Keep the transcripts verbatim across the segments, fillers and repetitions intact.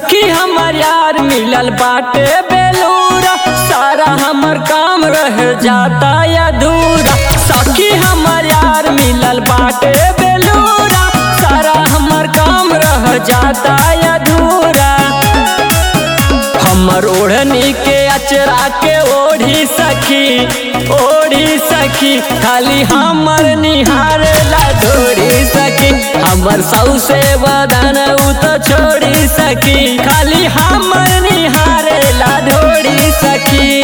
सखी हमर यार मिलल बाटे बेलूरा, सारा हमर काम रह जाता अधूरा। सखी हमर यार मिलल बाटे बेलूरा, सारा हमर काम रह जाता अधूरा। हमर ओढ़नी के अचरा के ओढ़ी सखी ओढ़ी सखी, खाली हमर निहारे ला धोरी सखी। हमर सौसे बदन उ तो छोड़ी सखी, खाली हमर निहारे ला धोरी सखी।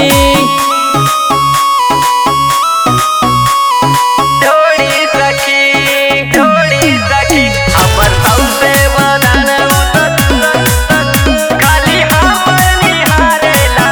धोरी सखी धोरी सखी, हमर सौसे बदन उ तो खाली हमर निहारे ला।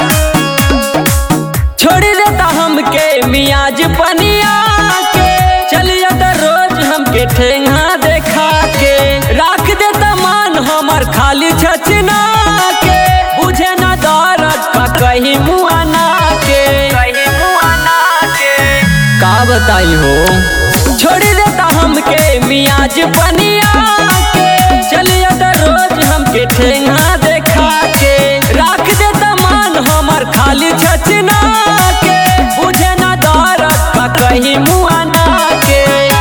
छोड़ी देता हमके मियाज पनिया के, चलिए तो रोज हमके ठेंगा देखा के। राख देता मान हमर खाली छचना के, बुझे ना दर्द का कहीं मुआना के कहीं मुआना के। का बताई हो छोड़ी देता हमके मियाज पनिया के, चलिए तो रोज हमके ठेंगा देखा के। राख देता मान हमर खाली छचना के, बुझे ना दर्द का कहीं मुआना के।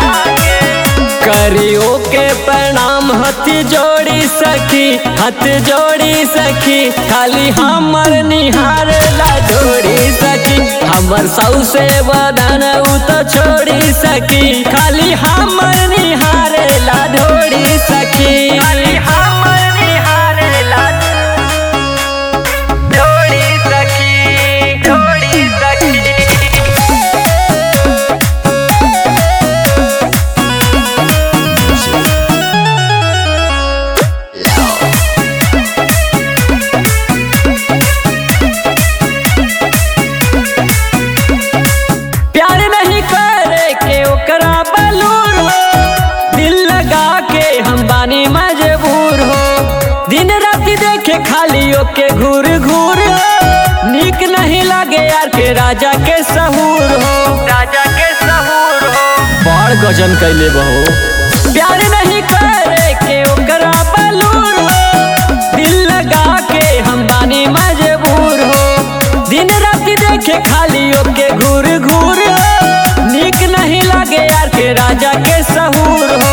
करियो के प्रणाम हथ जोड़ी सखी हथ जोड़ी सखी, खाली हमर निहारे ला धोरी सखी। हमर सौसे बदन उ तो छोड़ी सखी, खाली हमर निहारे ला धोरी सखी। खाली हमर निहारे ला धोरी सखी धोरी सखी। प्यार नहीं करे के ओकरा बलूर हो, दिल लगा के हम बानी मजबूर हो। दिन रात देखे खाली ओके घूर घूर हो, नीक नहीं लगे यार के राजा के सहूर हो राजा के सहूर हो। बड़ गजन कैले बहो प्यार नहीं करे के ओकरा बलूर हो, दिल लगा के हम बानी मजबूर हो। दिन रात देखे खाली ओके घूर घूर हो, नीक नहीं लगे यार के राजा के सहूर हो।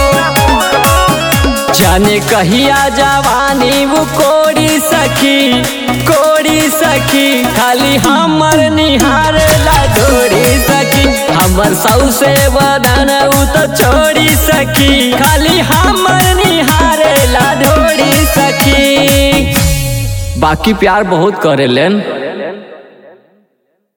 जाने कहिया जवानी वो कोड़ी सखी कोड़ी सखी, खाली हमर निहारे ला धोरी सखी। हमर सौसे बदन उ तो छोड़ी सखी, खाली हमर निहारे ला धोरी सखी। बाकी प्यार बहुत करेलेन।